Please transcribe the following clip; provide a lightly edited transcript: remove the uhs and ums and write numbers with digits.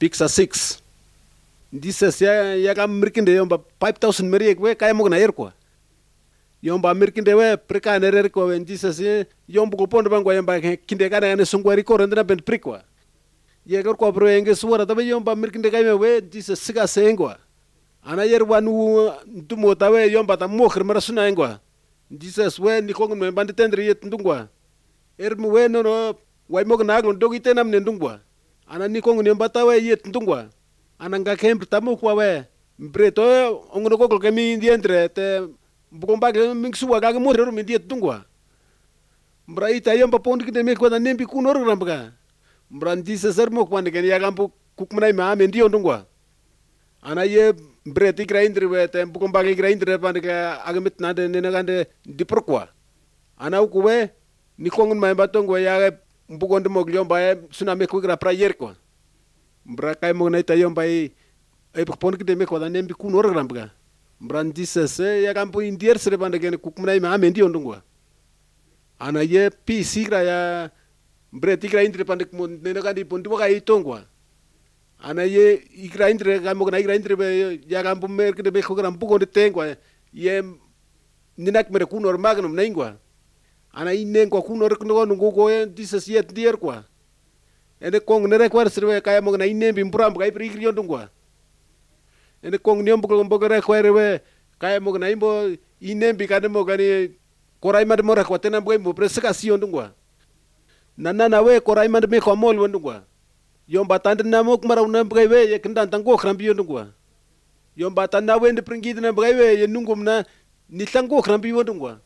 Picture 6. Jesus ya kamrikinde yomba 5,000 meriek we kaya mok na yer kwa. Yomba mirkinde we prika nerer kwa when Jesus yombu ko pondo bangwa yomba kinde kana ene sungwari ko rendna ben prikwa. Ye gor ko bro enge suara tabe yomba mirkinde kaya we Jesus siga sengwa. Ana yer wanu ntumo tawe yomba ta mokhir marasuna engwa. Jesus we ni kongun me bandi tendre yet ndungwa. Ermu we no wai mok naglo dogi tenam ne ndungwa. Ana ni kongun yomba tawe yet ndungwa. Ana nga kembr tamu kwa we mbreto ongono kokol kemi indientre te bukomba ke mingsuwa ga mo ro mi diet ndungwa. Mbra ita yomba pondi kide me kwa na nembi kunor rambga. Mbra Jesus ermo kwa ne ya gampu kukmnai ma me ndio ndungwa. Ana ye breti grinder we te bukomba ke grinder pande ka agamit na de ne gande diprokwa. Ana ukuwe ni kongun ma batongo ya bukonde moglio ba suna me kugra prayer kwa. Mbra kai mo na ita yomba e pon kide me kwa na nembi kunor rambga. Mbra Jesus ya gampu indier sere pande ke kukmnai ma me ndio ndungwa. Ana ye pi sigra ya breti grinder pande mo ne gande pondi mo kai tongwa. Ana ye igraindre gamo na igraindre be ya gampu mer kede be ko gram puko de tengwa ye ninak mere kunor magnum nengwa. Ana inengwa kunor kuno ngo go Jesus yet dier kwa. Ene kong nere kwar sirwe kaya mo na inembi mbram kai pri kriyo ndungwa. Ene kong nyombo ko mbogo re kwere we kaya mo na imbo inembi kade mo gani korai mad mo re kwa tena mbo presika siyo ndungwa. Nana we korai mad me ko mol ndungwa. Yomba tanda namok maraw na bagay ye kindan tango krambi yondungwa. Yomba tanda we ndi pringid na bagay ye nungum na nitango krambi yondungwa.